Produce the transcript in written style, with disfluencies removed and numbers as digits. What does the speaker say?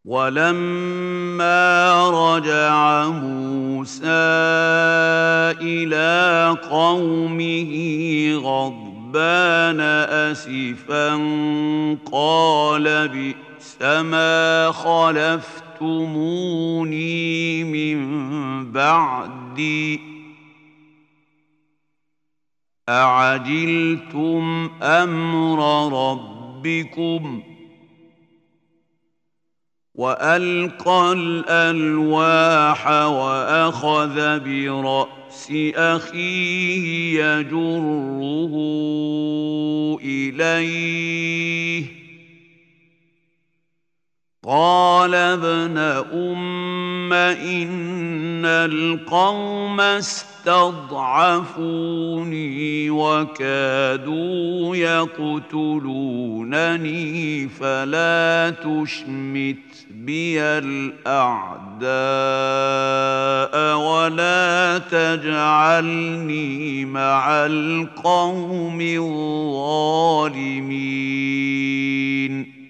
ولما رجع موسى إلى قومه غضبان أسفا قال بئس ما خلفتموني من بعدي أعجلتم أمر ربكم وألقى الألواح وأخذ برأس أخيه يجره إليه قال ابن أم إن القوم استضعفوني وكادوا يقتلونني فلا تشمت بي الأعداء ولا تجعلني مع القوم الظالمين